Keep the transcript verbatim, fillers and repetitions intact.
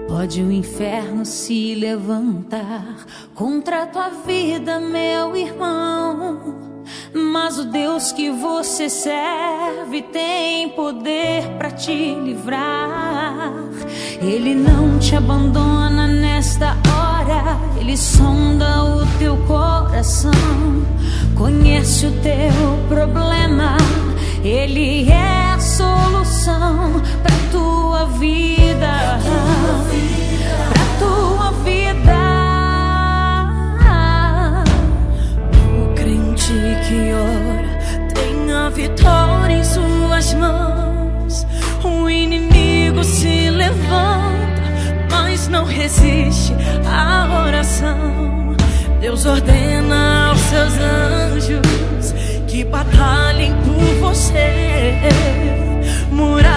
Pode o inferno se levantar contra tua vida, meu irmão, mas o Deus que você serve tem poder para te livrar. Ele não te abandona nesta hora, Ele sonda o teu coração, conhece o teu problema, Ele é a solução pra tua vida, pra tua vida. O crente que ora tem a vitória em suas mãos. O inimigo se levanta, mas não resiste à oração. Deus ordena aos seus anjos que batalhem por você. Muralhas